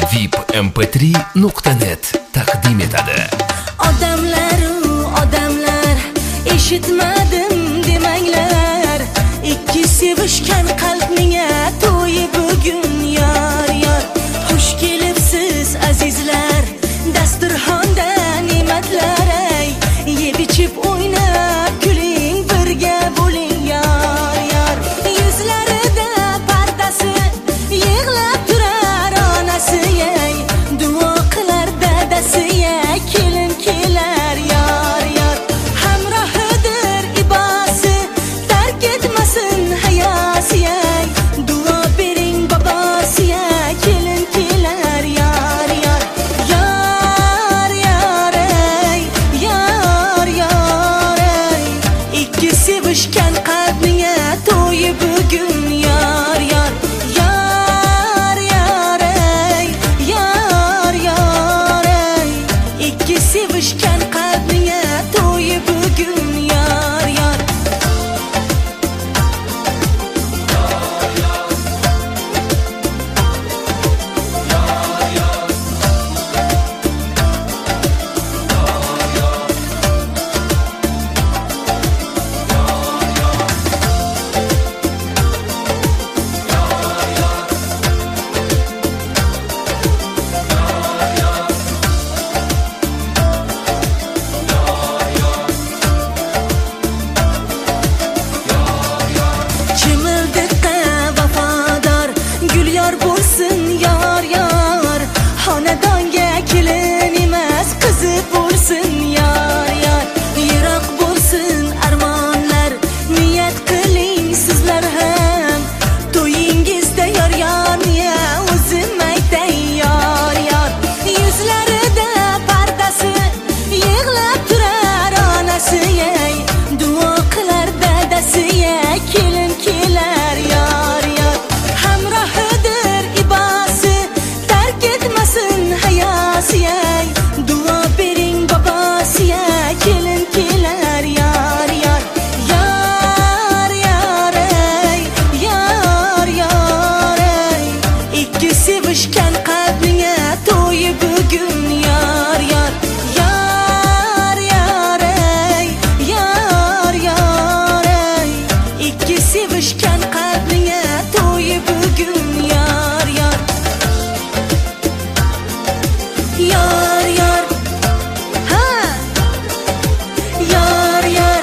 vipmp3.net taqdim etadi. Odamlar eshitmadim demanglar, ikki sevishgan qalbinga to'yi bugun yor. Xush kelibsiz azizlar, dasturxonda ne'matlar, yeb ichib o'ynab kuling, birga bo'ling yor. Yuzlarida pardasi yig'lab turar onasi, duo qilar dadasi, kelin kelar yor. Hamrohidir ibosi, tark etmasin hayosi, duo bering bobosi, kelin kelar yor. Ikki sevishgan qalbinga to'yi bugun yor. Ikki sevishgan qalbinga to'yi bugun yor. Bo'lsin yor. Xonadonga kelin emas, qizi bo'lsin yor. Yiroq bo'lsin armonlar, niyat qiling sizlar ham, to'yingizda yor. Niya o'zim aytay yor. Yuzlarida pardasi yig'lab turar onasi, duo qilar dadasi, kelin kelar yor. Hamrohidir ibosi, tark etmasin hayosi, duo bering bobosi, kelin kelar yor. Ikki sevishgan qalbinga to'yi bugun yor. Ikki sevishgan qalbinga to'yi bugun yor. Ha yor.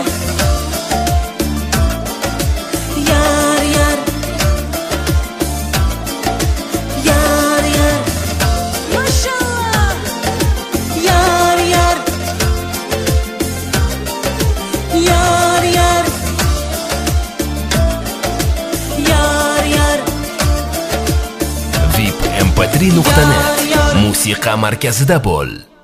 Mashallah yor. vipmp3.net musiqa markazida bo'l.